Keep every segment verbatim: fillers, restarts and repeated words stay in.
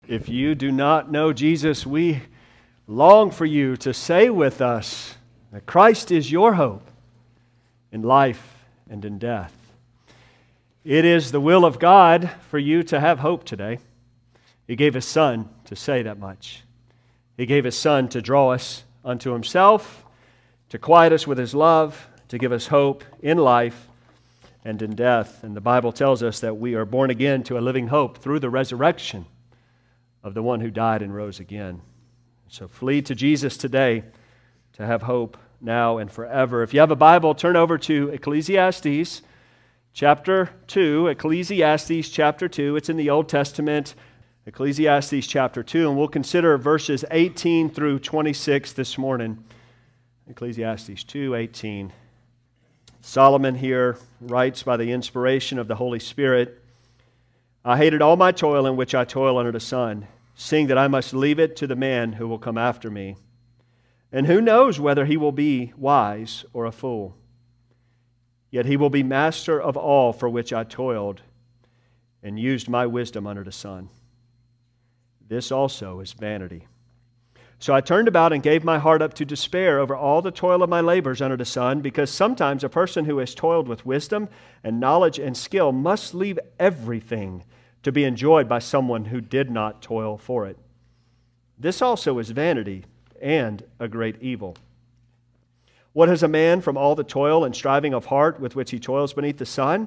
If you do not know Jesus, we long for you to say with us that Christ is your hope in life and in death. It is the will of God for you to have hope today. He gave His Son to say that much. He gave His Son to draw us unto Himself, to quiet us with His love, to give us hope in life and in death. And the Bible tells us that we are born again to a living hope through the resurrection of the one who died and rose again. So flee to Jesus today to have hope now and forever. If you have a Bible, turn over to Ecclesiastes chapter two. Ecclesiastes chapter two. It's in the Old Testament. Ecclesiastes chapter two. And we'll consider verses eighteen through twenty-six this morning. Ecclesiastes two eighteen. Solomon here writes by the inspiration of the Holy Spirit, I hated all my toil in which I toil under the sun, seeing that I must leave it to the man who will come after me. And who knows whether he will be wise or a fool? Yet he will be master of all for which I toiled and used my wisdom under the sun. This also is vanity. So I turned about and gave my heart up to despair over all the toil of my labors under the sun, because sometimes a person who has toiled with wisdom and knowledge and skill must leave everything to be enjoyed by someone who did not toil for it. This also is vanity and a great evil. What has a man from all the toil and striving of heart with which he toils beneath the sun?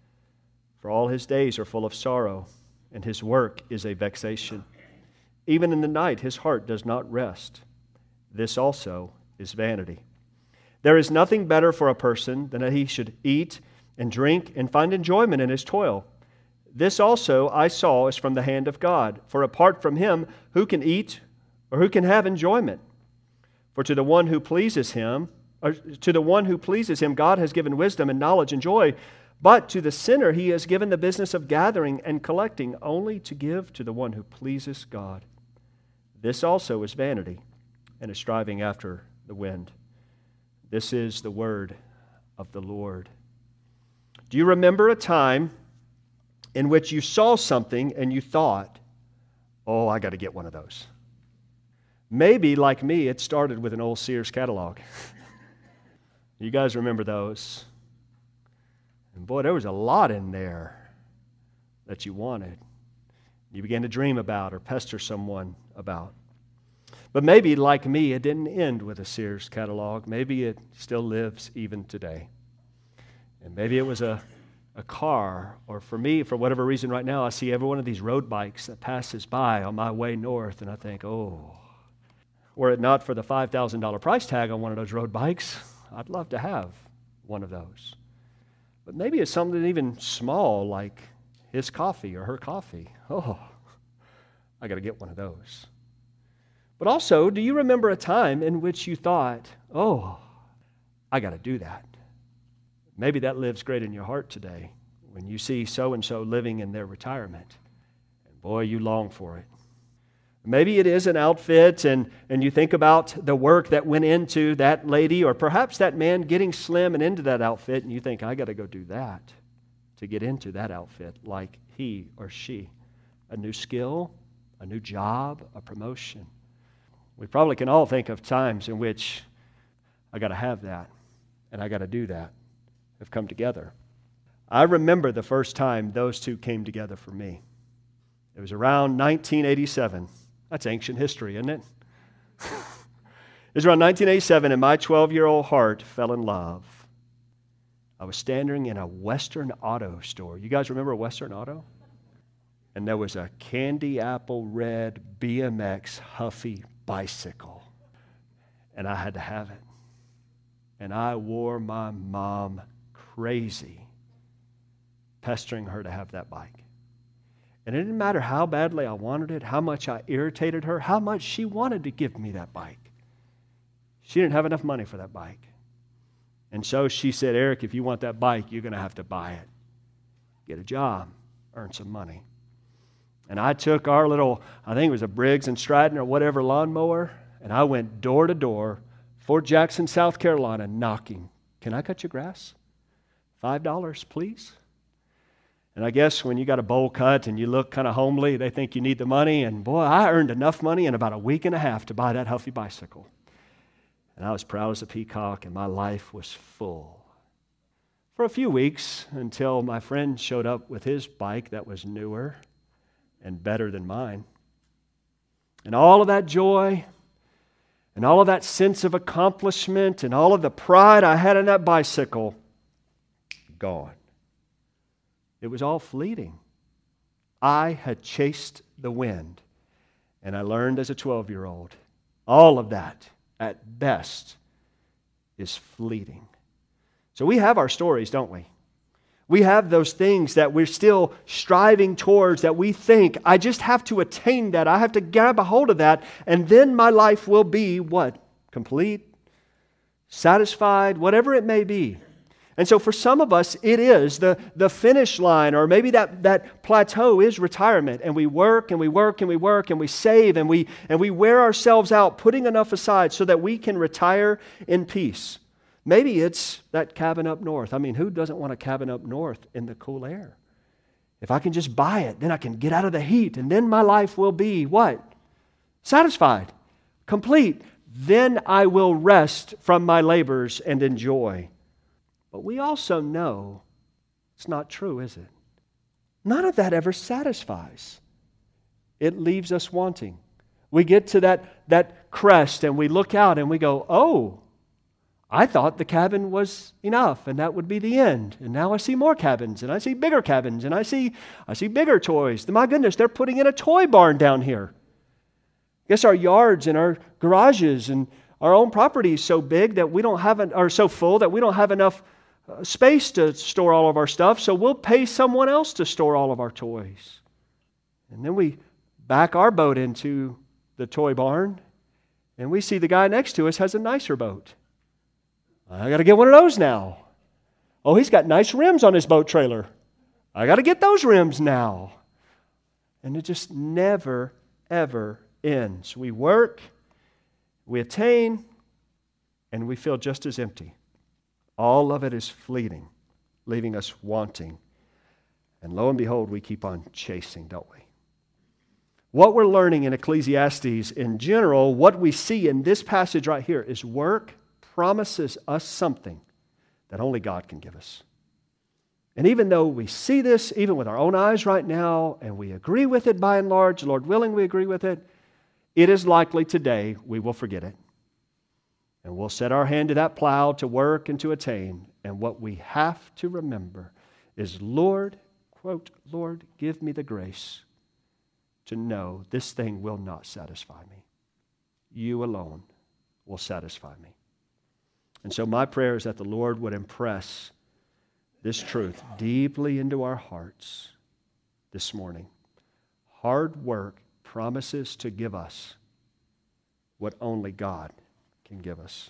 For all his days are full of sorrow, and his work is a vexation. Even in the night his heart does not rest. This also is vanity. There is nothing better for a person than that he should eat and drink and find enjoyment in his toil. This also I saw is from the hand of God. For apart from Him, who can eat or who can have enjoyment? For to the one who pleases Him, or to the one who pleases Him, God has given wisdom and knowledge and joy. But to the sinner He has given the business of gathering and collecting, only to give to the one who pleases God. This also is vanity and is striving after the wind. This is the word of the Lord. Do you remember a time in which you saw something and you thought, oh, I got to get one of those? Maybe, like me, it started with an old Sears catalog. You guys remember those? And boy, there was a lot in there that you wanted. You began to dream about or pester someone about. But maybe, like me, it didn't end with a Sears catalog. Maybe it still lives even today. And maybe it was a, a car, or for me, for whatever reason right now, I see every one of these road bikes that passes by on my way north, and I think, oh, were it not for the five thousand dollars price tag on one of those road bikes, I'd love to have one of those. But maybe it's something even small, like his coffee or her coffee. Oh, I got to get one of those. But also, do you remember a time in which you thought, oh, I got to do that? Maybe that lives great in your heart today when you see so-and-so living in their retirement. And boy, you long for it. Maybe it is an outfit, and, and you think about the work that went into that lady, or perhaps that man getting slim and into that outfit, and you think, I got to go do that to get into that outfit like he or she. A new skill, a new job, a promotion. We probably can all think of times in which I got to have that and I got to do that have come together. I remember the first time those two came together for me. It was around nineteen eighty-seven. That's ancient history, isn't it? It was around nineteen eighty-seven, and my twelve-year-old heart fell in love. I was standing in a Western Auto store. You guys remember a Western Auto? And there was a candy apple red B M X Huffy bicycle. And I had to have it. And I wore my mom crazy, pestering her to have that bike. And it didn't matter how badly I wanted it, how much I irritated her, how much she wanted to give me that bike. She didn't have enough money for that bike. And so she said, Eric, if you want that bike, you're going to have to buy it. Get a job, earn some money. And I took our little, I think it was a Briggs and Stratton or whatever lawnmower, and I went door to door, Fort Jackson, South Carolina, knocking. Can I cut your grass? Five dollars, please. And And I guess when you got a bowl cut and you look kind of homely, they think you need the money. And boy, I earned enough money in about a week and a half to buy that Huffy bicycle. And I was proud as a peacock, and my life was full. For a few weeks, until my friend showed up with his bike that was newer and better than mine. And all of that joy, and all of that sense of accomplishment, and all of the pride I had in that bicycle, gone. It was all fleeting. I had chased the wind, and I learned as a twelve-year-old, all of that, at best, is fleeting. So we have our stories, don't we? We have those things that we're still striving towards, that we think, I just have to attain that. I have to grab a hold of that, and then my life will be what? Complete, satisfied, whatever it may be. And so for some of us, it is the, the finish line, or maybe that, that plateau is retirement. And we work and we work and we work and we save and we, and we wear ourselves out, putting enough aside so that we can retire in peace. Maybe it's that cabin up north. I mean, who doesn't want a cabin up north in the cool air? If I can just buy it, then I can get out of the heat, and then my life will be what? Satisfied, complete. Then I will rest from my labors and enjoy. But we also know it's not true, is it? None of that ever satisfies. It leaves us wanting. We get to that, that crest and we look out and we go, oh, I thought the cabin was enough and that would be the end. And now I see more cabins and I see bigger cabins and I see, I see bigger toys. My goodness, they're putting in a toy barn down here. I guess our yards and our garages and our own property is so big that we don't have, an, or so full that we don't have enough space to store all of our stuff, so we'll pay someone else to store all of our toys. And then we back our boat into the toy barn, and we see the guy next to us has a nicer boat. I got to get one of those now. Oh, he's got nice rims on his boat trailer. I got to get those rims now. And it just never, ever ends. We work, we attain, and we feel just as empty. All of it is fleeting, leaving us wanting. And lo and behold, we keep on chasing, don't we? What we're learning in Ecclesiastes in general, what we see in this passage right here is work promises us something that only God can give us. And even though we see this, even with our own eyes right now, and we agree with it by and large, Lord willing, we agree with it, it is likely today we will forget it. And we'll set our hand to that plow to work and to attain. And what we have to remember is, Lord, quote, Lord, give me the grace to know this thing will not satisfy me. You alone will satisfy me. And so my prayer is that the Lord would impress this truth deeply into our hearts this morning. Hard work promises to give us what only God can give us.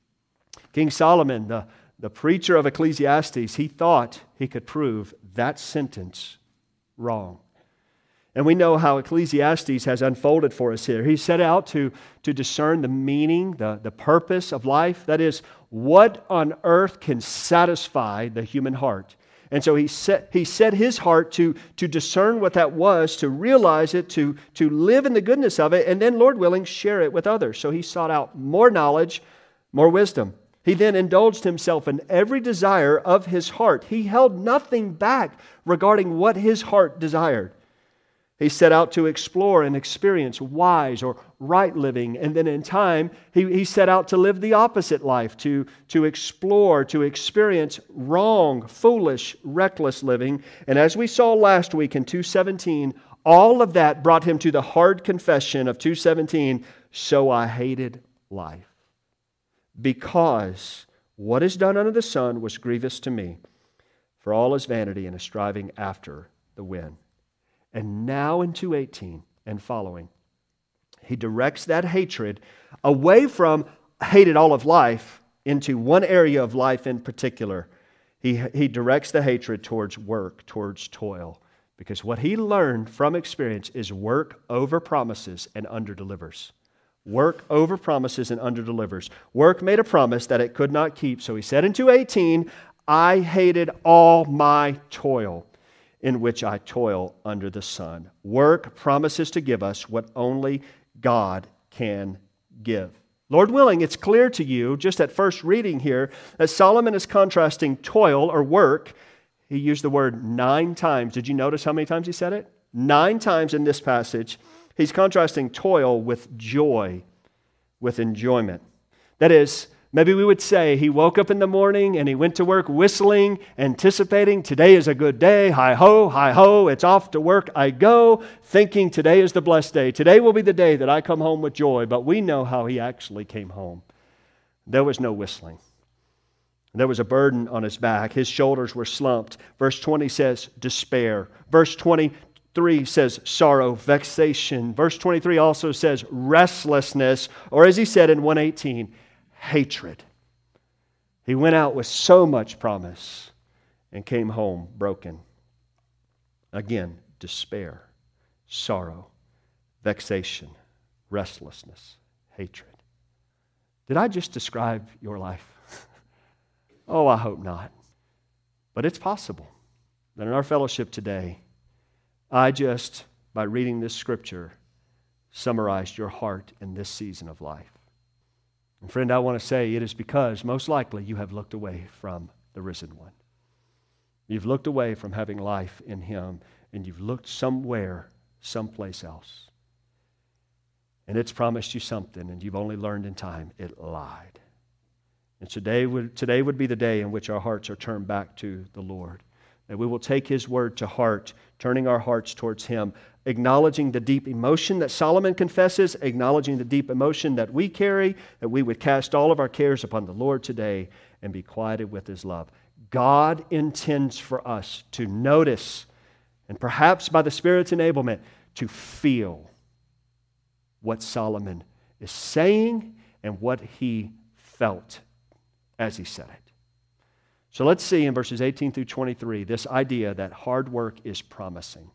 King Solomon, the, the preacher of Ecclesiastes, he thought he could prove that sentence wrong. And we know how Ecclesiastes has unfolded for us here. He set out to, to discern the meaning, the, the purpose of life. That is, what on earth can satisfy the human heart. And so he set, he set his heart to, to discern what that was, to realize it, to, to live in the goodness of it, and then, Lord willing, share it with others. So he sought out more knowledge, more wisdom. He then indulged himself in every desire of his heart. He held nothing back regarding what his heart desired. He set out to explore and experience wise or right living. And then in time, he, he set out to live the opposite life, to, to explore, to experience wrong, foolish, reckless living. And as we saw last week in two seventeen, all of that brought him to the hard confession of two seventeen, so I hated life, because what is done under the sun was grievous to me, for all is vanity and a striving after the wind. And now in two eighteen and following, he directs that hatred away from hated all of life into one area of life in particular. He, he directs the hatred towards work, towards toil. Because what he learned from experience is work over promises and under-delivers. Work over promises and under-delivers. Work made a promise that it could not keep. So he said in two eighteen, I hated all my toil. in which I toil under the sun. Work promises to give us what only God can give. Lord willing, it's clear to you, just at first reading here, that Solomon is contrasting toil or work. He used the word nine times. Did you notice how many times he said it? Nine times in this passage. He's contrasting toil with joy, with enjoyment. That is, maybe we would say he woke up in the morning and he went to work whistling, anticipating today is a good day. Hi-ho, hi-ho, it's off to work I go, thinking today is the blessed day. Today will be the day that I come home with joy. But we know how he actually came home. There was no whistling. There was a burden on his back. His shoulders were slumped. Verse twenty says despair. Verse twenty-three says sorrow, vexation. Verse twenty-three also says restlessness, or as he said in one eighteen, hatred. He went out with so much promise and came home broken. Again, despair, sorrow, vexation, restlessness, hatred. Did I just describe your life? Oh, I hope not. But it's possible that in our fellowship today, I just, by reading this scripture, summarized your heart in this season of life. And friend, I want to say it is because most likely you have looked away from the risen one. You've looked away from having life in Him, and you've looked somewhere, someplace else. And it's promised you something, and you've only learned in time it lied. And today would, today would be the day in which our hearts are turned back to the Lord. That we will take His word to heart, turning our hearts towards Him, acknowledging the deep emotion that Solomon confesses, acknowledging the deep emotion that we carry, that we would cast all of our cares upon the Lord today and be quieted with His love. God intends for us to notice, and perhaps by the Spirit's enablement, to feel what Solomon is saying and what he felt as he said it. So let's see in verses eighteen through twenty-three this idea that hard work is promising.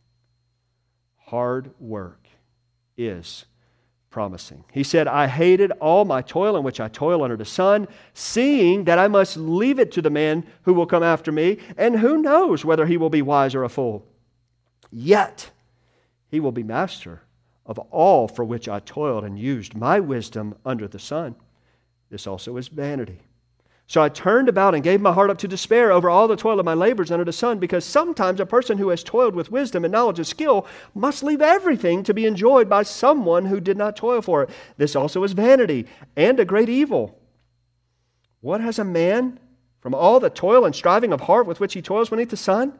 Hard work is promising. He said, I hated all my toil in which I toil under the sun, seeing that I must leave it to the man who will come after me, and who knows whether he will be wise or a fool. Yet he will be master of all for which I toiled and used my wisdom under the sun. This also is vanity. So I turned about and gave my heart up to despair over all the toil of my labors under the sun, because sometimes a person who has toiled with wisdom and knowledge and skill must leave everything to be enjoyed by someone who did not toil for it. This also is vanity and a great evil. What has a man from all the toil and striving of heart with which he toils beneath the sun?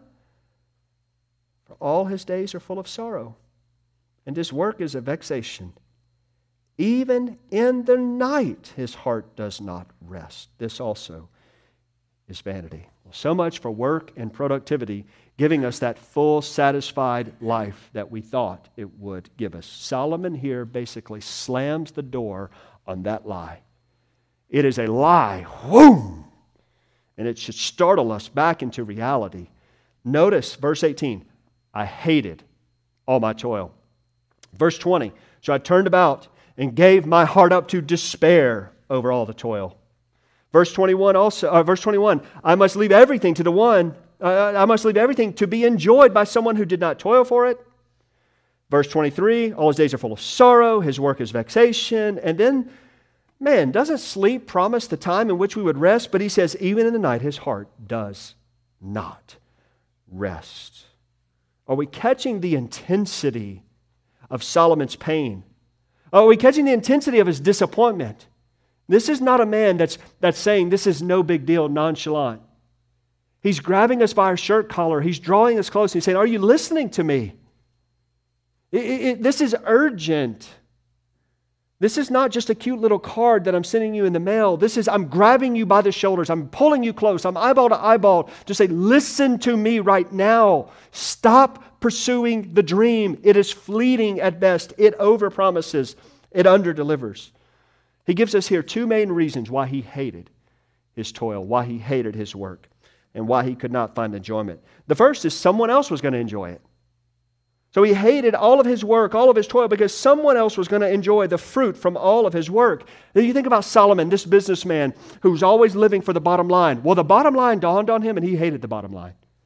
For all his days are full of sorrow, and his work is a vexation. Even in the night his heart does not rest. This also is vanity. So much for work and productivity, giving us that full, satisfied life that we thought it would give us. Solomon here basically slams the door on that lie. It is a lie. Whoom! And it should startle us back into reality. Notice verse eighteen. I hated all my toil. Verse twenty. So I turned about and gave my heart up to despair over all the toil. Verse twenty-one also, uh, verse twenty-one, I must leave everything to the one, uh, I must leave everything to be enjoyed by someone who did not toil for it. Verse twenty-three, all his days are full of sorrow, his work is vexation. And then, man, doesn't sleep promise the time in which we would rest? But he says, even in the night, his heart does not rest. Are we catching the intensity of Solomon's pain? Are we catching the intensity of his disappointment? This is not a man that's, that's saying this is no big deal, nonchalant. He's grabbing us by our shirt collar. He's drawing us close. He's saying, are you listening to me? It, it, this is urgent. This is not just a cute little card that I'm sending you in the mail. This is, I'm grabbing you by the shoulders. I'm pulling you close. I'm eyeball to eyeball to say, listen to me right now. Stop pursuing the dream. It is fleeting at best. It overpromises. It underdelivers. He gives us here two main reasons why he hated his toil, why he hated his work, and why he could not find enjoyment. The first is someone else was going to enjoy it. So he hated all of his work, all of his toil, because someone else was going to enjoy the fruit from all of his work. Now you think about Solomon, this businessman who's always living for the bottom line. Well, the bottom line dawned on him and he hated the bottom line.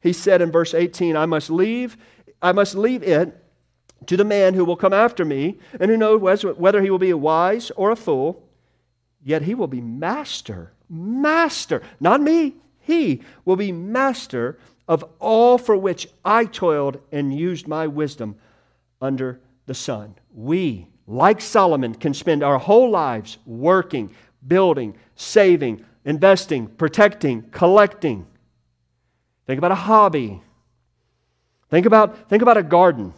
He said in verse eighteen, I must leave, I must leave it to the man who will come after me, and who knows whether he will be a wise or a fool, yet he will be master, master, not me, he will be master of all for which I toiled and used my wisdom under the sun. We, like Solomon, can spend our whole lives working, building, saving, investing, protecting, collecting. Think about a hobby. Think about, think about a garden.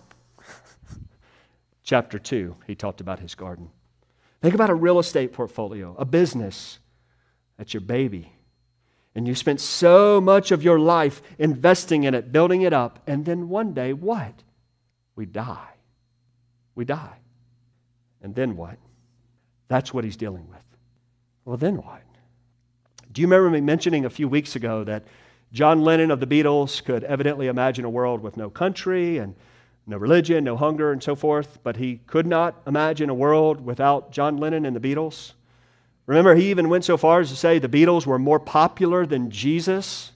Chapter two, he talked about his garden. Think about a real estate portfolio, a business. That's your baby. And you spent so much of your life investing in it, building it up, and then one day, what? We die. We die. And then what? That's what he's dealing with. Well, then what? Do you remember me mentioning a few weeks ago that John Lennon of the Beatles could evidently imagine a world with no country and no religion, no hunger, and so forth, but he could not imagine a world without John Lennon and the Beatles? Remember, he even went so far as to say the Beatles were more popular than Jesus.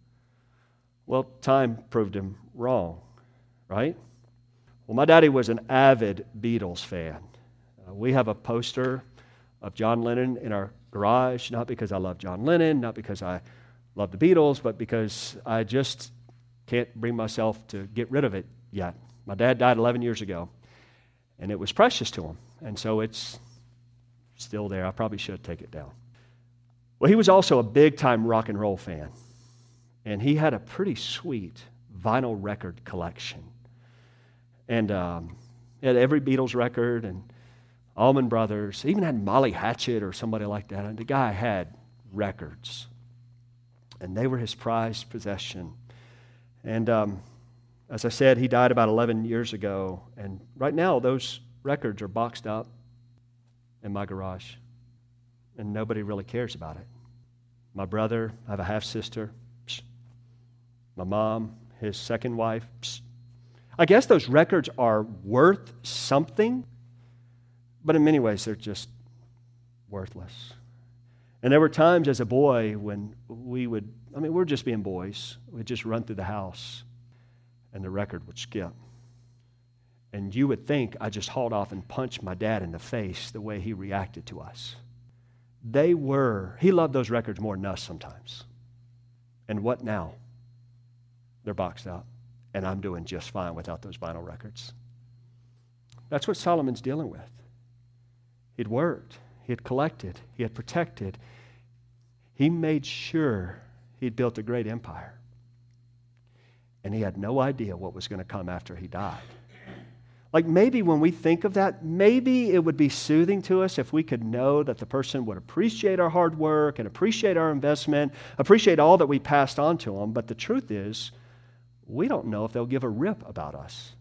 Well, time proved him wrong, right? Well, my daddy was an avid Beatles fan. Uh, we have a poster of John Lennon in our garage, not because I love John Lennon, not because I love the Beatles, but because I just can't bring myself to get rid of it yet. My dad died eleven years ago, and it was precious to him, and so it's still there. I probably should take it down. Well, he was also a big-time rock and roll fan, and he had a pretty sweet vinyl record collection. And um, he had every Beatles record and Allman Brothers. He even had Molly Hatchet or somebody like that. And the guy had records, and they were his prized possession. And um, as I said, he died about eleven years ago, and right now those records are boxed up in my garage, and nobody really cares about it. My brother, I have a half-sister, psh. My mom, his second wife, psh. I guess those records are worth something, but in many ways they're just worthless. And there were times as a boy when we would, I mean, we're just being boys, we'd just run through the house, and the record would skip. And you would think I just hauled off and punched my dad in the face the way he reacted to us. They were, he loved those records more than us sometimes. And what now? They're boxed up, and I'm doing just fine without those vinyl records. That's what Solomon's dealing with. He'd worked, he had collected, he had protected. He made sure he'd built a great empire. And he had no idea what was going to come after he died. Like maybe when we think of that, maybe it would be soothing to us if we could know that the person would appreciate our hard work and appreciate our investment, appreciate all that we passed on to them. But the truth is, we don't know if they'll give a rip about us.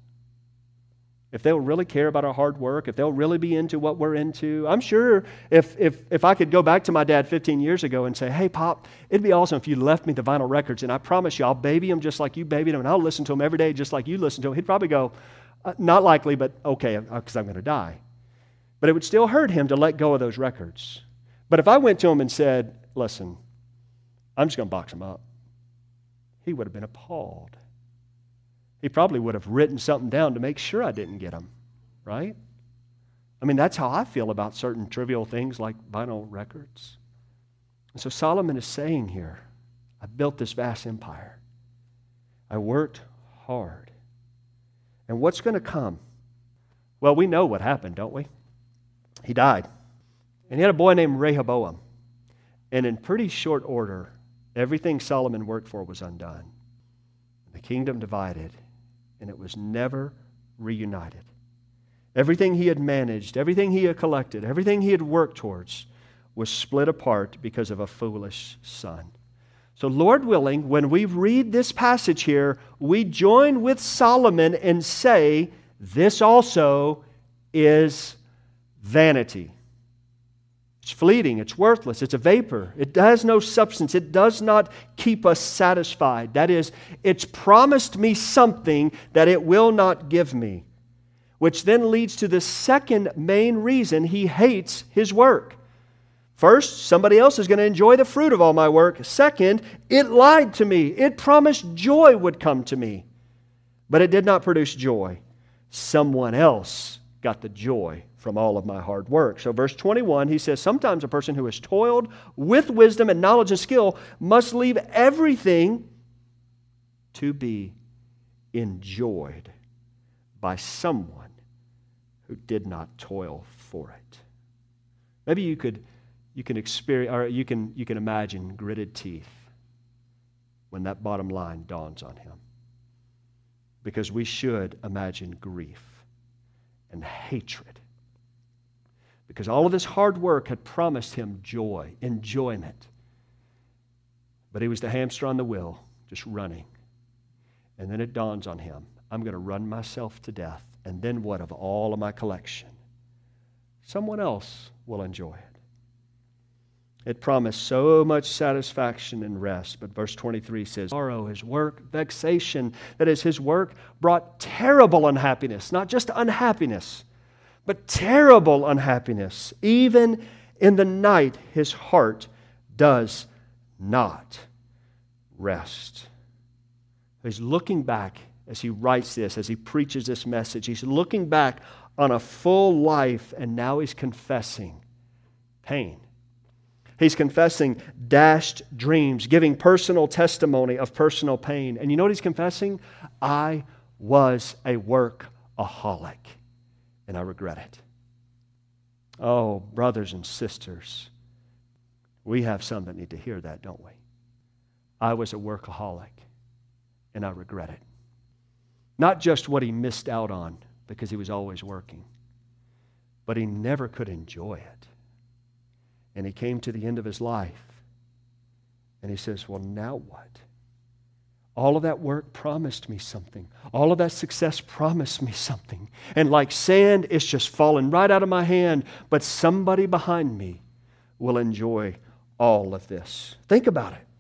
If they'll really care about our hard work, if they'll really be into what we're into. I'm sure if if if I could go back to my dad fifteen years ago and say, hey, Pop, it'd be awesome if you left me the vinyl records, and I promise you I'll baby them just like you babied them, and I'll listen to them every day just like you listen to them. He'd probably go, uh, not likely, but okay, because I'm going to die. But it would still hurt him to let go of those records. But if I went to him and said, listen, I'm just going to box them up, he would have been appalled. He probably would have written something down to make sure I didn't get them, right? I mean, that's how I feel about certain trivial things like vinyl records. And so Solomon is saying here, I built this vast empire. I worked hard. And what's going to come? Well, we know what happened, don't we? He died. And he had a boy named Rehoboam. And in pretty short order, everything Solomon worked for was undone. The kingdom divided, and it was never reunited. Everything he had managed, everything he had collected, everything he had worked towards was split apart because of a foolish son. So Lord willing, when we read this passage here, we join with Solomon and say, this also is vanity. It's fleeting, it's worthless, it's a vapor. It has no substance. It does not keep us satisfied. That is, it's promised me something that it will not give me. Which then leads to the second main reason he hates his work. First, somebody else is going to enjoy the fruit of all my work. Second, it lied to me. It promised joy would come to me, but it did not produce joy. Someone else got the joy from all of my hard work. So verse twenty-one, he says, sometimes a person who has toiled with wisdom and knowledge and skill must leave everything to be enjoyed by someone who did not toil for it. Maybe you could you can experience or you can you can imagine gritted teeth when that bottom line dawns on him. Because we should imagine grief and hatred. Because all of his hard work had promised him joy, enjoyment. But he was the hamster on the wheel, just running. And then it dawns on him, I'm going to run myself to death. And then what of all of my collection? Someone else will enjoy it. It promised so much satisfaction and rest. But verse twenty-three says, sorrow, his work, vexation, that is, his work brought terrible unhappiness. Not just unhappiness, but terrible unhappiness. Even in the night, his heart does not rest. He's looking back as he writes this, as he preaches this message. He's looking back on a full life, and now he's confessing pain. He's confessing dashed dreams, giving personal testimony of personal pain. And you know what he's confessing? I was a workaholic, and I regret it. Oh, brothers and sisters, we have some that need to hear that, don't we? I was a workaholic, and I regret it. Not just what he missed out on because he was always working, but he never could enjoy it. And he came to the end of his life, and he says, well, now what? All of that work promised me something. All of that success promised me something. And like sand, it's just fallen right out of my hand, but somebody behind me will enjoy all of this. Think about it.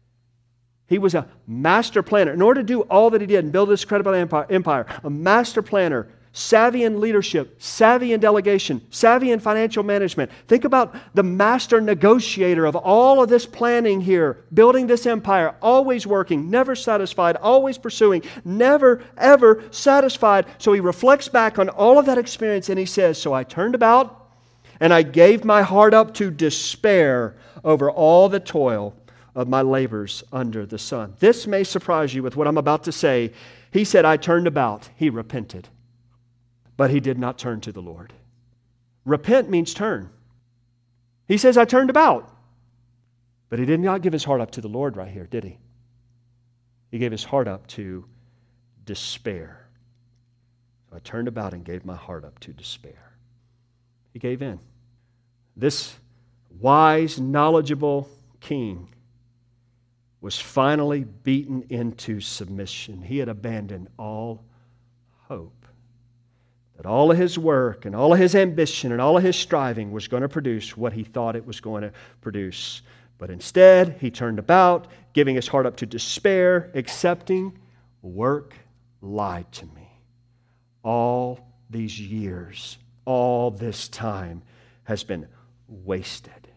He was a master planner. In order to do all that he did and build this credible empire, a master planner, savvy in leadership, savvy in delegation, savvy in financial management. Think about the master negotiator of all of this planning here, building this empire, always working, never satisfied, always pursuing, never, ever satisfied. So he reflects back on all of that experience and he says, so I turned about and I gave my heart up to despair over all the toil of my labors under the sun. This may surprise you with what I'm about to say. He said, I turned about. He repented. But he did not turn to the Lord. Repent means turn. He says, I turned about. But he did not give his heart up to the Lord right here, did he? He gave his heart up to despair. So I turned about and gave my heart up to despair. He gave in. This wise, knowledgeable king was finally beaten into submission. He had abandoned all hope that all of his work and all of his ambition and all of his striving was going to produce what he thought it was going to produce. But instead, he turned about, giving his heart up to despair, accepting work lied to me. All these years, all this time has been wasted.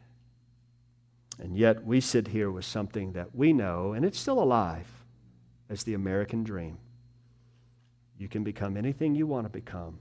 And yet we sit here with something that we know, and it's still alive, as the American dream. You can become anything you want to become.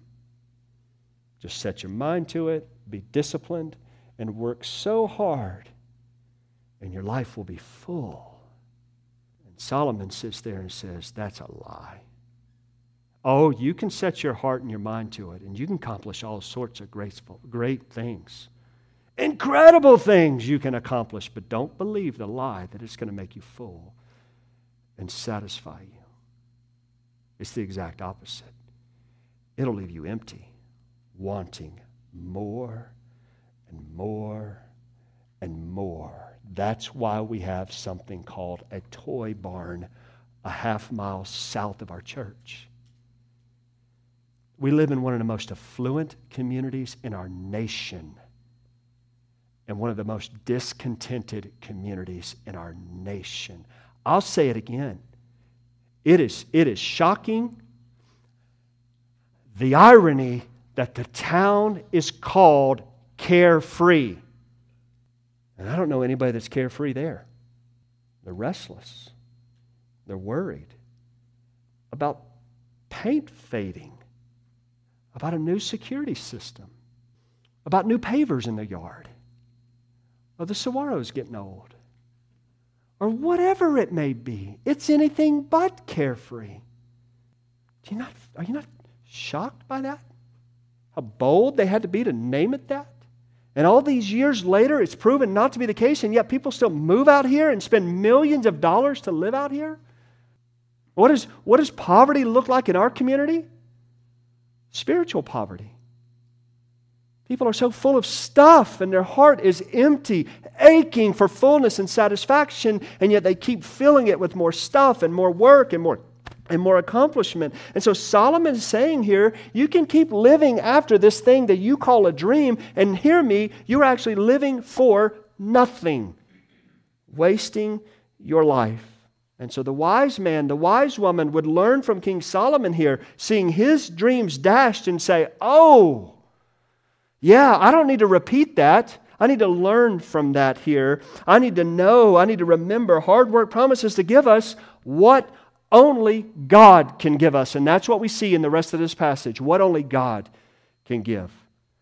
Just set your mind to it, be disciplined, and work so hard, and your life will be full. And Solomon sits there and says, that's a lie. Oh, you can set your heart and your mind to it, and you can accomplish all sorts of graceful, great things. Incredible things you can accomplish, but don't believe the lie that it's going to make you full and satisfy you. It's the exact opposite. It'll leave you empty, wanting more and more and more. That's why we have something called a toy barn a half mile south of our church. We live in one of the most affluent communities in our nation and one of the most discontented communities in our nation. I'll say it again. It is, it is shocking, the irony that the town is called carefree. And I don't know anybody that's carefree there. They're restless. They're worried about paint fading, about a new security system, about new pavers in the yard, or the saguaros getting old, or whatever it may be. It's anything but carefree. Do you not, are you not shocked by that? How bold they had to be to name it that? And all these years later, it's proven not to be the case, and yet people still move out here and spend millions of dollars to live out here? What, is, what does poverty look like in our community? Spiritual poverty. People are so full of stuff, and their heart is empty, aching for fullness and satisfaction, and yet they keep filling it with more stuff and more work and more and more accomplishment. And so Solomon is saying here, you can keep living after this thing that you call a dream, and hear me, you're actually living for nothing, wasting your life. And so the wise man, the wise woman would learn from King Solomon here, seeing his dreams dashed and say, oh, yeah, I don't need to repeat that. I need to learn from that here. I need to know, I need to remember hard work promises to give us what only God can give us. And that's what we see in the rest of this passage, what only God can give.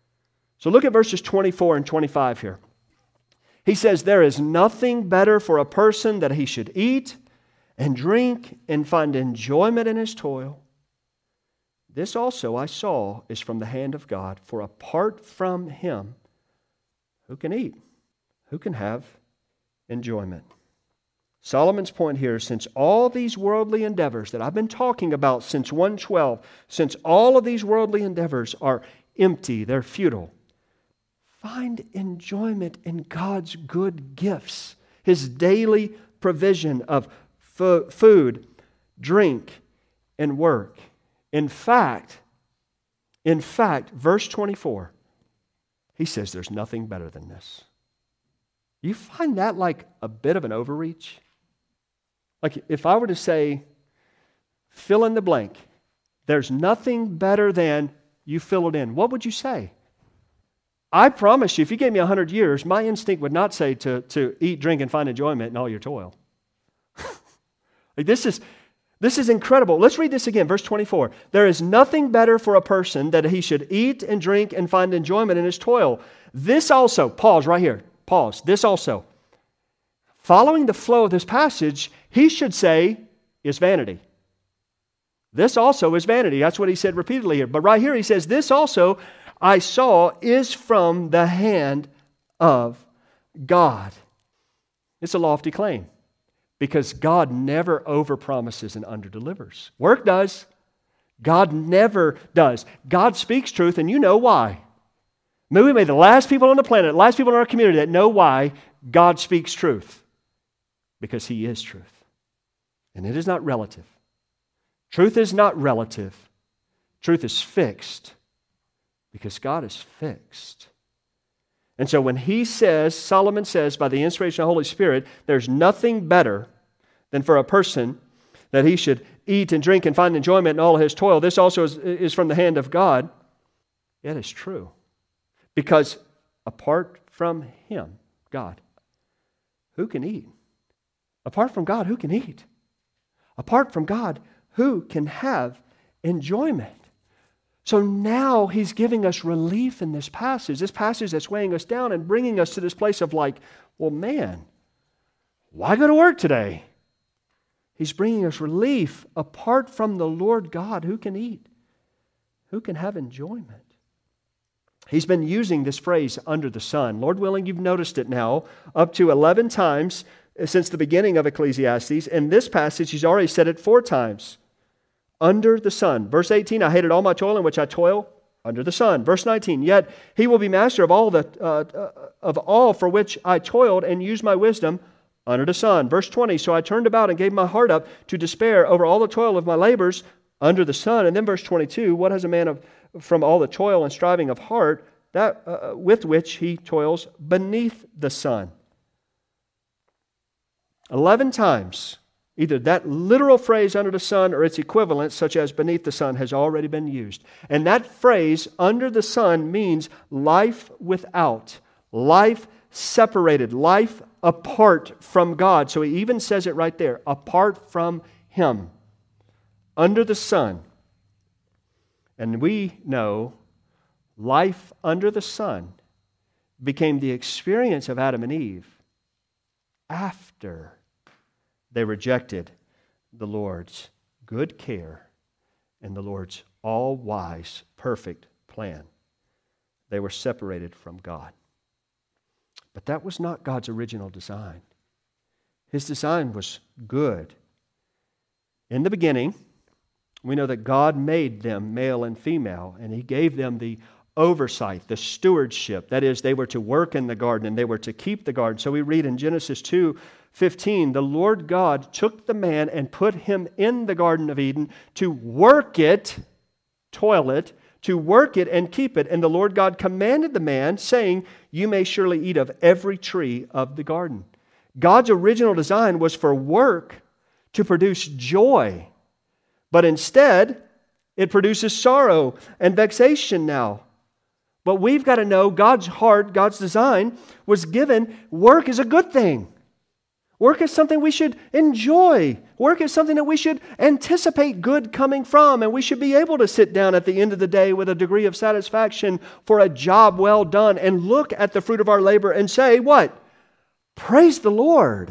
So look at verses twenty-four and twenty-five here. He says, there is nothing better for a person that he should eat and drink and find enjoyment in his toil. This also I saw is from the hand of God, for apart from Him, who can eat? Who can have enjoyment? Solomon's point here, since all these worldly endeavors that I've been talking about since one twelve, since all of these worldly endeavors are empty, they're futile, find enjoyment in God's good gifts, His daily provision of f- food, drink, and work. In fact, in fact, verse twenty-four, he says there's nothing better than this. You find that like a bit of an overreach? Like if I were to say, fill in the blank, there's nothing better than, you fill it in, what would you say? I promise you, if you gave me a hundred years, my instinct would not say to, to eat, drink, and find enjoyment in all your toil. Like this is, this is incredible. Let's read this again, verse twenty-four. There is nothing better for a person that he should eat and drink and find enjoyment in his toil. This also, pause right here, pause, this also. Following the flow of this passage, he should say, is vanity. This also is vanity. That's what he said repeatedly here. But right here he says, this also I saw is from the hand of God. It's a lofty claim because God never overpromises and underdelivers. Work does. God never does. God speaks truth, and you know why. Maybe we may be the last people on the planet, the last people in our community that know why God speaks truth. Because He is truth. And it is not relative. Truth is not relative. Truth is fixed. Because God is fixed. And so when he says, Solomon says, by the inspiration of the Holy Spirit, there's nothing better than for a person that he should eat and drink and find enjoyment in all of his toil. This also is, is from the hand of God. It is true. Because apart from Him, God, who can eat? Apart from God, who can eat? Apart from God, who can have enjoyment? So now he's giving us relief in this passage, this passage that's weighing us down and bringing us to this place of like, well, man, why go to work today? He's bringing us relief. Apart from the Lord God, who can eat? Who can have enjoyment? He's been using this phrase, under the sun. Lord willing, you've noticed it now, up to eleven times since the beginning of Ecclesiastes. In this passage, he's already said it four times. Under the sun. Verse eighteen, I hated all my toil in which I toil under the sun. Verse nineteen, yet he will be master of all the uh, of all for which I toiled and used my wisdom under the sun. Verse twenty, so I turned about and gave my heart up to despair over all the toil of my labors under the sun. And then verse twenty-two, what has a man of from all the toil and striving of heart that uh, with which he toils beneath the sun? Eleven times, either that literal phrase under the sun or its equivalent, such as beneath the sun, has already been used. And that phrase, under the sun, means life without, life separated, life apart from God. So he even says it right there, apart from Him, under the sun. And we know life under the sun became the experience of Adam and Eve after they rejected the Lord's good care and the Lord's all-wise, perfect plan. They were separated from God. But that was not God's original design. His design was good. In the beginning, we know that God made them male and female, and He gave them the oversight, the stewardship. That is, they were to work in the garden and they were to keep the garden. So we read in Genesis two fifteen, the Lord God took the man and put him in the Garden of Eden to work it, toil it, to work it and keep it. And the Lord God commanded the man, saying, you may surely eat of every tree of the garden. God's original design was for work to produce joy, but instead it produces sorrow and vexation now. But we've got to know God's heart, God's design was given. Work is a good thing. Work is something we should enjoy. Work is something that we should anticipate good coming from, and we should be able to sit down at the end of the day with a degree of satisfaction for a job well done and look at the fruit of our labor and say, what? Praise the Lord.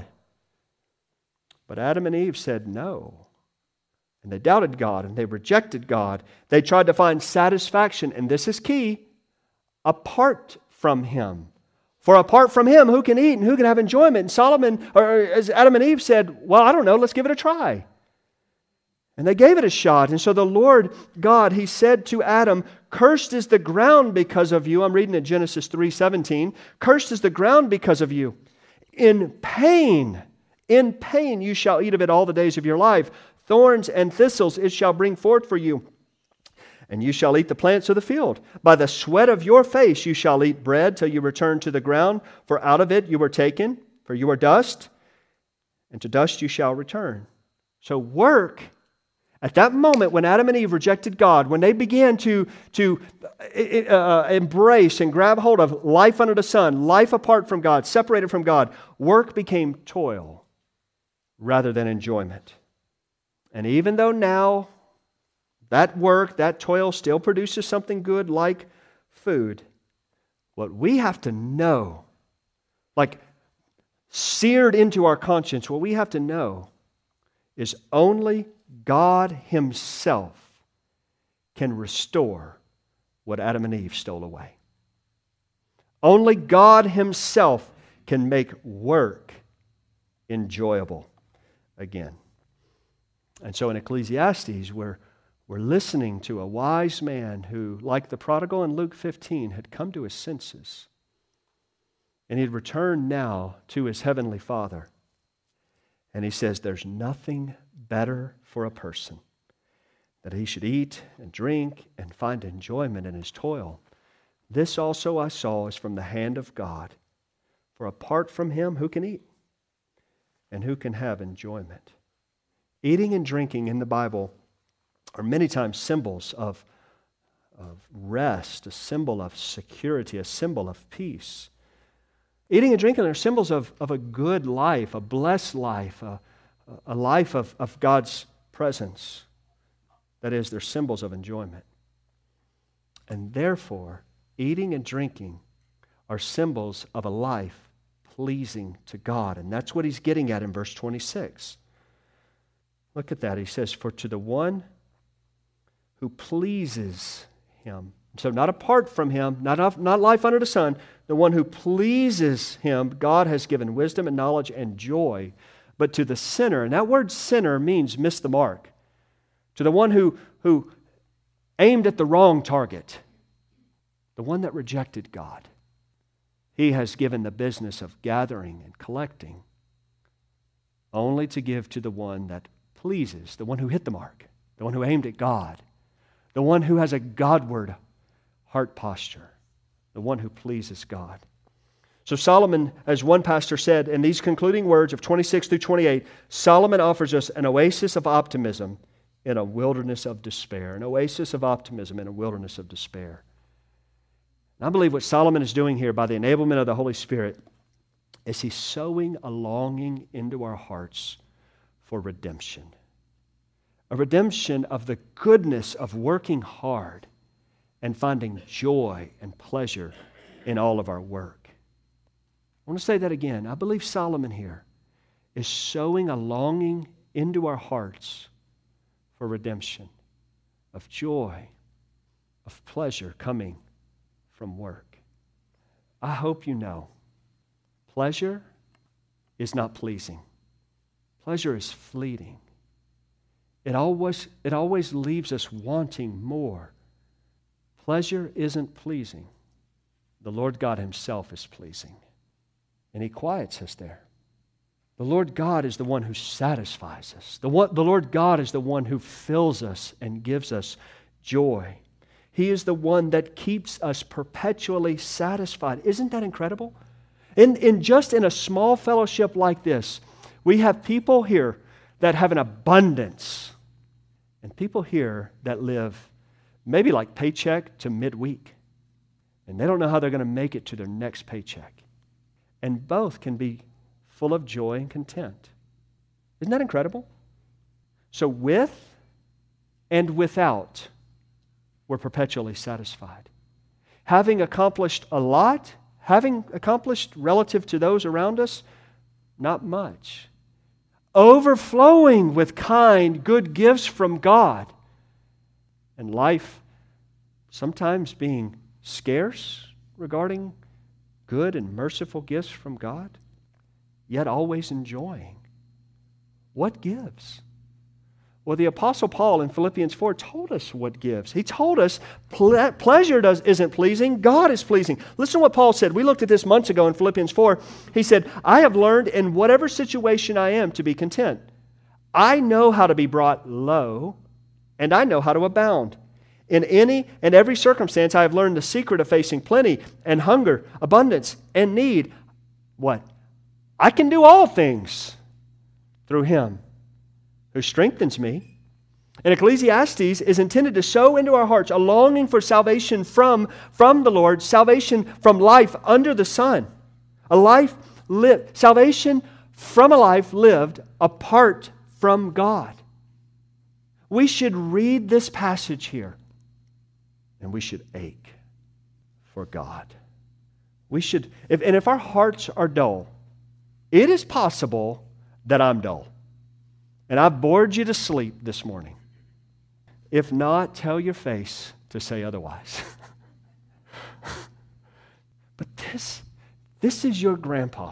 But Adam and Eve said no. And they doubted God and they rejected God. They tried to find satisfaction, and this is key, apart from Him. For apart from Him, who can eat and who can have enjoyment? And Solomon, or as Adam and Eve said, well, I don't know, let's give it a try. And they gave it a shot. And so the Lord God, He said to Adam, cursed is the ground because of you. I'm reading in Genesis three seventeen. Cursed is the ground because of you. In pain, in pain you shall eat of it all the days of your life. Thorns and thistles it shall bring forth for you. And you shall eat the plants of the field. By the sweat of your face you shall eat bread till you return to the ground. For out of it you were taken, for you are dust, and to dust you shall return. So work, at that moment when Adam and Eve rejected God, when they began to, to uh, embrace and grab hold of life under the sun, life apart from God, separated from God, work became toil rather than enjoyment. And even though now that work, that toil still produces something good like food, what we have to know, like seared into our conscience, what we have to know is only God Himself can restore what Adam and Eve stole away. Only God Himself can make work enjoyable again. And so in Ecclesiastes, we're We're listening to a wise man who, like the prodigal in Luke fifteen, had come to his senses. And he'd returned now to his heavenly Father. And he says, there's nothing better for a person that he should eat and drink and find enjoyment in his toil. This also I saw is from the hand of God. For apart from Him, who can eat? And who can have enjoyment? Eating and drinking in the Bible are many times symbols of, of rest, a symbol of security, a symbol of peace. Eating and drinking are symbols of, of a good life, a blessed life, a, a life of, of God's presence. That is, they're symbols of enjoyment. And therefore, eating and drinking are symbols of a life pleasing to God. And that's what he's getting at in verse twenty-six. Look at that. He says, for to the one who pleases Him. So not apart from Him, not, not life under the sun, the one who pleases Him, God has given wisdom and knowledge and joy. But to the sinner, and that word sinner means miss the mark. To the one who, who aimed at the wrong target, the one that rejected God, He has given the business of gathering and collecting only to give to the one that pleases, the one who hit the mark, the one who aimed at God, the one who has a Godward heart posture, the one who pleases God. So Solomon, as one pastor said, in these concluding words of twenty-six through twenty-eight, Solomon offers us an oasis of optimism in a wilderness of despair. An oasis of optimism in a wilderness of despair. And I believe what Solomon is doing here by the enablement of the Holy Spirit is he's sowing a longing into our hearts for redemption. A redemption of the goodness of working hard and finding joy and pleasure in all of our work. I want to say that again. I believe Solomon here is sowing a longing into our hearts for redemption, of joy, of pleasure coming from work. I hope you know, pleasure is not pleasing. Pleasure is fleeting. It always, it always leaves us wanting more. Pleasure isn't pleasing. The Lord God Himself is pleasing. And He quiets us there. The Lord God is the one who satisfies us. The, one, the Lord God is the one who fills us and gives us joy. He is the one that keeps us perpetually satisfied. Isn't that incredible? In, in just in a small fellowship like this, we have people here that have an abundance, and people here that live maybe like paycheck to midweek, and they don't know how they're going to make it to their next paycheck. And both can be full of joy and content. Isn't that incredible? So with and without, we're perpetually satisfied. Having accomplished a lot, having accomplished relative to those around us, not much. Overflowing with kind, good gifts from God. And life sometimes being scarce regarding good and merciful gifts from God, yet always enjoying. What gives? Well, the Apostle Paul in Philippians four told us what gives. He told us ple- pleasure does, isn't pleasing, God is pleasing. Listen to what Paul said. We looked at this months ago in Philippians four. He said, I have learned in whatever situation I am to be content. I know how to be brought low, and I know how to abound. In any and every circumstance, I have learned the secret of facing plenty and hunger, abundance and need. What? I can do all things through Him who strengthens me. And Ecclesiastes is intended to sow into our hearts a longing for salvation from, from the Lord, salvation from life under the sun. A life lived, salvation from a life lived apart from God. We should read this passage here, and we should ache for God. We should, if, and if our hearts are dull, it is possible that I'm dull. And I've bored you to sleep this morning. If not, tell your face to say otherwise. But this, this is your grandpa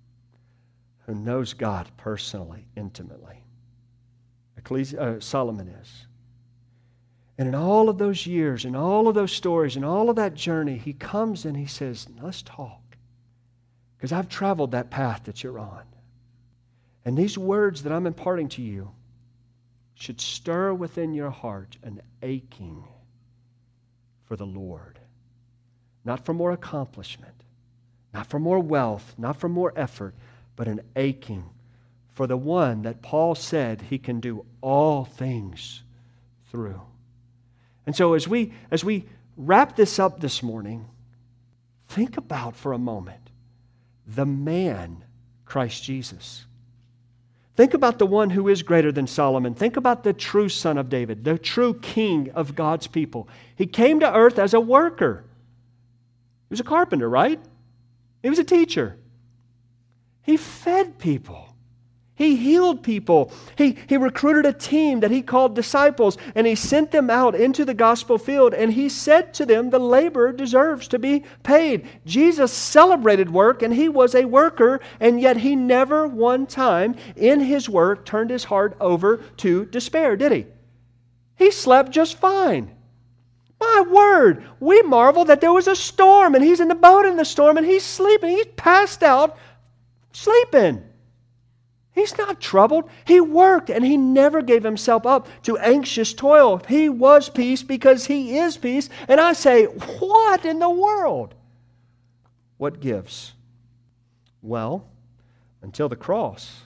who knows God personally, intimately. Ecclesi- uh, Solomon is. And in all of those years, and all of those stories, and all of that journey, he comes and he says, let's talk. Because I've traveled that path that you're on. And these words that I'm imparting to you should stir within your heart an aching for the Lord. Not for more accomplishment, not for more wealth, not for more effort, but an aching for the one that Paul said He can do all things through. And so as we, as we wrap this up this morning, think about for a moment the man, Christ Jesus. Think about the one who is greater than Solomon. Think about the true son of David, the true king of God's people. He came to earth as a worker. He was a carpenter, right? He was a teacher. He fed people. He healed people. He, he recruited a team that He called disciples, and He sent them out into the gospel field, and He said to them, the laborer deserves to be paid. Jesus celebrated work, and He was a worker, and yet He never one time in His work turned His heart over to despair, did He? He slept just fine. My word, we marvel that there was a storm, and He's in the boat in the storm, and He's sleeping. He's passed out, sleeping. He's not troubled. He worked, and He never gave Himself up to anxious toil. He was peace because He is peace. And I say, what in the world? What gives? Well, until the cross,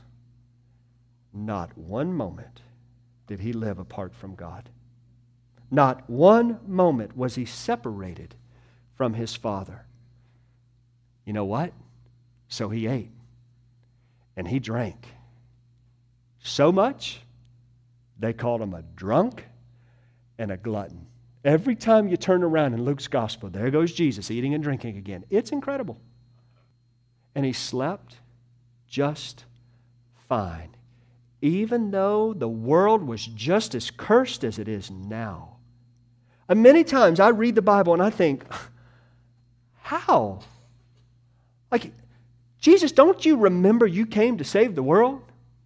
not one moment did He live apart from God. Not one moment was He separated from his Father. You know what? So he ate and he drank. So much, they called him a drunk and a glutton. Every time you turn around in Luke's gospel, there goes Jesus eating and drinking again. It's incredible. And he slept just fine, even though the world was just as cursed as it is now. And many times I read the Bible and I think, how? Like, Jesus, don't you remember you came to save the world?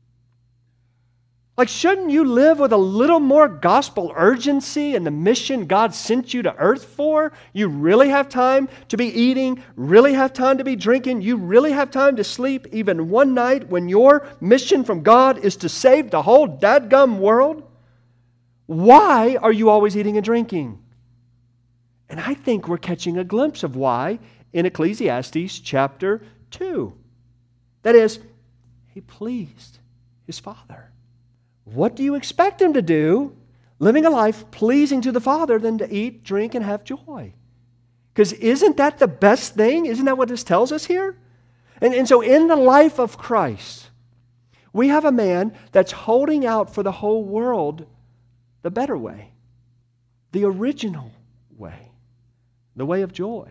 Like, shouldn't you live with a little more gospel urgency in the mission God sent you to earth for? You really have time to be eating, really have time to be drinking, you really have time to sleep even one night when your mission from God is to save the whole dadgum world? Why are you always eating and drinking? And I think we're catching a glimpse of why in Ecclesiastes chapter two. That is, he pleased his Father. What do you expect him to do, living a life pleasing to the Father, than to eat, drink, and have joy? Because isn't that the best thing? Isn't that what this tells us here? And, and so in the life of Christ, we have a man that's holding out for the whole world the better way, the original way, the way of joy.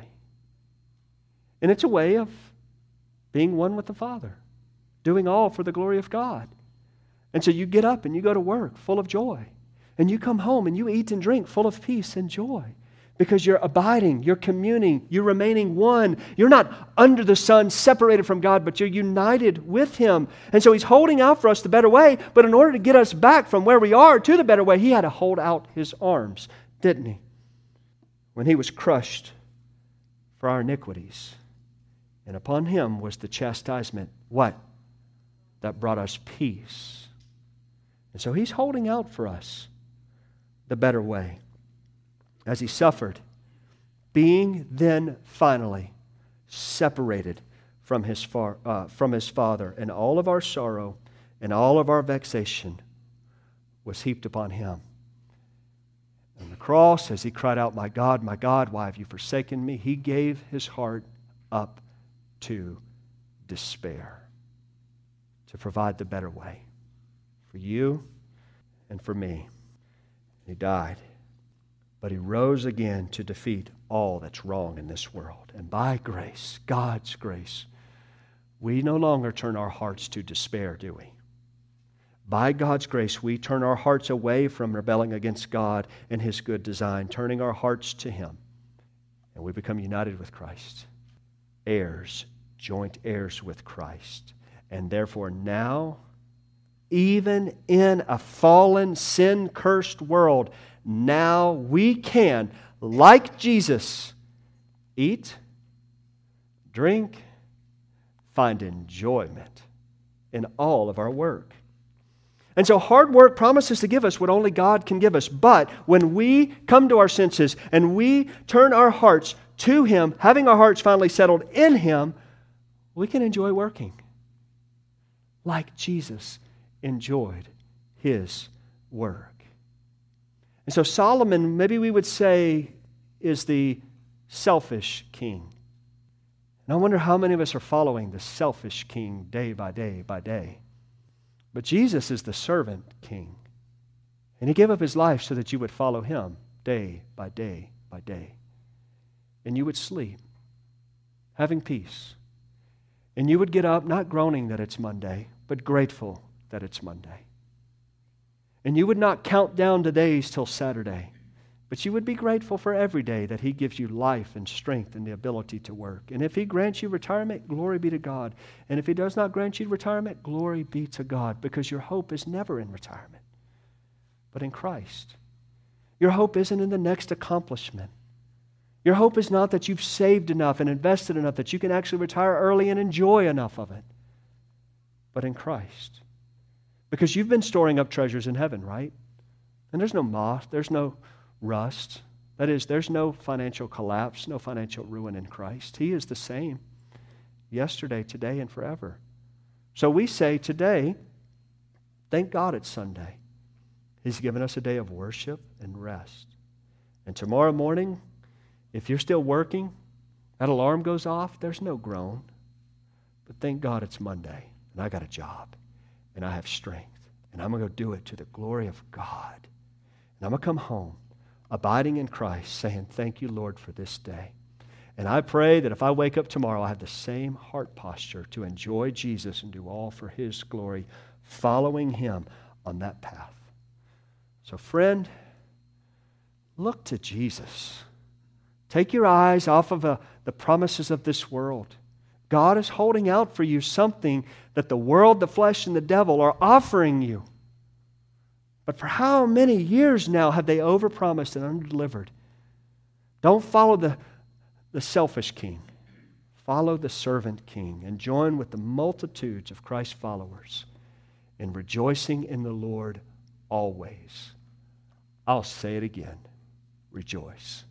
And it's a way of being one with the Father, doing all for the glory of God. And so you get up and you go to work full of joy. And you come home and you eat and drink full of peace and joy. Because you're abiding, you're communing, you're remaining one. You're not under the sun, separated from God, but you're united with Him. And so He's holding out for us the better way. But in order to get us back from where we are to the better way, He had to hold out His arms, didn't He? When He was crushed for our iniquities. And upon Him was the chastisement, what? That brought us peace. And so He's holding out for us the better way. As He suffered, being then finally separated from His, far, uh, from his Father, and all of our sorrow and all of our vexation was heaped upon Him. On the cross, as He cried out, "My God, my God, why have you forsaken me?" He gave His heart up to despair to provide the better way for you and for me. He died, but He rose again to defeat all that's wrong in this world. And by grace, God's grace, we no longer turn our hearts to despair, do we? By God's grace, we turn our hearts away from rebelling against God and His good design, turning our hearts to Him. And we become united with Christ, heirs, joint heirs with Christ. And therefore now, even in a fallen, sin-cursed world, now we can, like Jesus, eat, drink, find enjoyment in all of our work. And so hard work promises to give us what only God can give us. But when we come to our senses and we turn our hearts to Him, having our hearts finally settled in Him, we can enjoy working like Jesus enjoyed His work. And so Solomon, maybe we would say, is the selfish king. And I wonder how many of us are following the selfish king day by day by day. But Jesus is the servant king. And He gave up His life so that you would follow Him day by day by day. And you would sleep, having peace. And you would get up not groaning that it's Monday, but grateful that it's Monday. And you would not count down the days till Saturday, but you would be grateful for every day that He gives you life and strength and the ability to work. And if He grants you retirement, glory be to God. And if He does not grant you retirement, glory be to God, because your hope is never in retirement, but in Christ. Your hope isn't in the next accomplishment. Your hope is not that you've saved enough and invested enough that you can actually retire early and enjoy enough of it, but in Christ. Because you've been storing up treasures in heaven, right? And there's no moth, there's no rust. That is, there's no financial collapse, no financial ruin in Christ. He is the same yesterday, today, and forever. So we say today, thank God it's Sunday. He's given us a day of worship and rest. And tomorrow morning, If you're still working, that alarm goes off, there's no groan. But thank God it's Monday, and I got a job, and I have strength, and I'm going to go do it to the glory of God. And I'm going to come home, abiding in Christ, saying, thank you, Lord, for this day. And I pray that if I wake up tomorrow, I have the same heart posture to enjoy Jesus and do all for His glory, following Him on that path. So, friend, look to Jesus. Take your eyes off of uh, the promises of this world. God is holding out for you something that the world, the flesh, and the devil are offering you. But for how many years now have they overpromised and underdelivered? Don't follow the, the selfish king. Follow the servant king and join with the multitudes of Christ's followers in rejoicing in the Lord always. I'll say it again. Rejoice.